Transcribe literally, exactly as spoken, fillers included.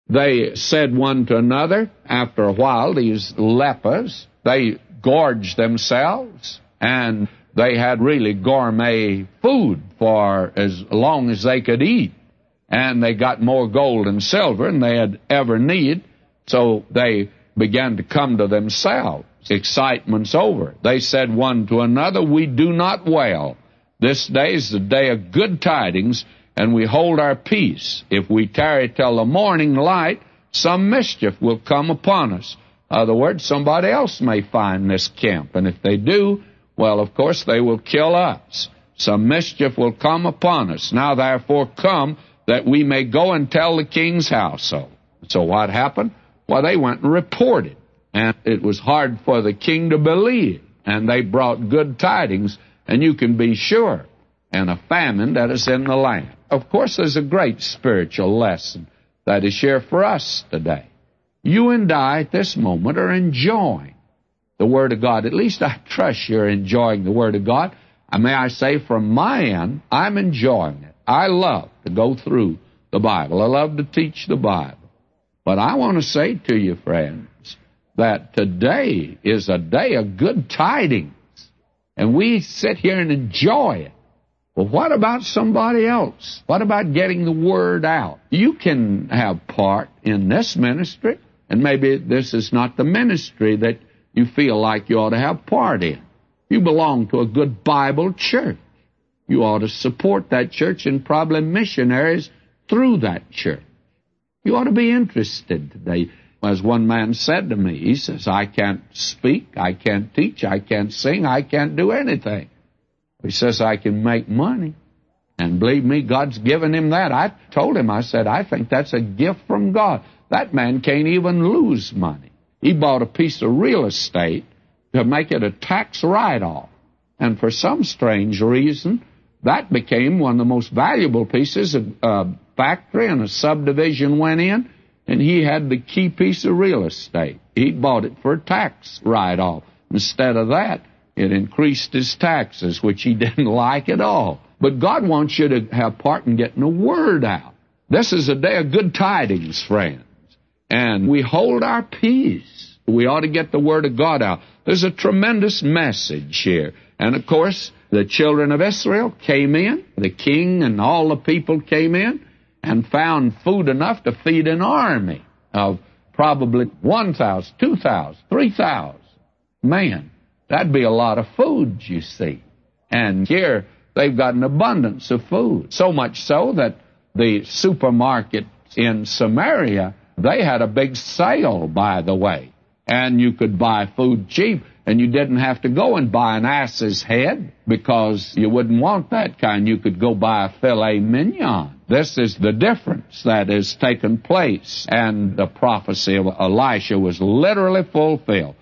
They said one to another, after a while, these lepers, they gorged themselves, and they had really gourmet food for as long as they could eat. And they got more gold and silver than they had ever need, so they began to come to themselves. Excitement's over. They said one to another, we do not wail. This day is the day of good tidings, and we hold our peace. If we tarry till the morning light, some mischief will come upon us. In other words, somebody else may find this camp, and if they do, well, of course, they will kill us. Some mischief will come upon us. Now, therefore, come, that we may go and tell the king's household. So what happened? Well, they went and reported, and it was hard for the king to believe, and they brought good tidings, and you can be sure, and a famine that is in the land. Of course, there's a great spiritual lesson that is here for us today. You and I at this moment are enjoying the Word of God. At least I trust you're enjoying the Word of God. And may I say, from my end, I'm enjoying it. I love to go through the Bible. I love to teach the Bible. But I want to say to you, friends, that today is a day of good tidings. And we sit here and enjoy it. Well, what about somebody else? What about getting the Word out? You can have part in this ministry, and maybe this is not the ministry that you feel like you ought to have part in. You belong to a good Bible church. You ought to support that church and probably missionaries through that church. You ought to be interested today. As one man said to me, he says, I can't speak, I can't teach, I can't sing, I can't do anything. He says, I can make money. And believe me, God's given him that. I told him, I said, I think that's a gift from God. That man can't even lose money. He bought a piece of real estate to make it a tax write-off. And for some strange reason, that became one of the most valuable pieces. A factory and a subdivision went in, and he had the key piece of real estate. He bought it for a tax write-off. Instead of that, it increased his taxes, which he didn't like at all. But God wants you to have part in getting the Word out. This is a day of good tidings, friends. And we hold our peace. We ought to get the Word of God out. There's a tremendous message here. And, of course, the children of Israel came in. The king and all the people came in and found food enough to feed an army of probably one thousand, two thousand, three thousand. Man, that'd be a lot of food, you see. And here they've got an abundance of food. So much so that the supermarkets in Samaria, they had a big sale, by the way. And you could buy food cheap, and you didn't have to go and buy an ass's head because you wouldn't want that kind. You could go buy a filet mignon. This is the difference that has taken place, and the prophecy of Elisha was literally fulfilled.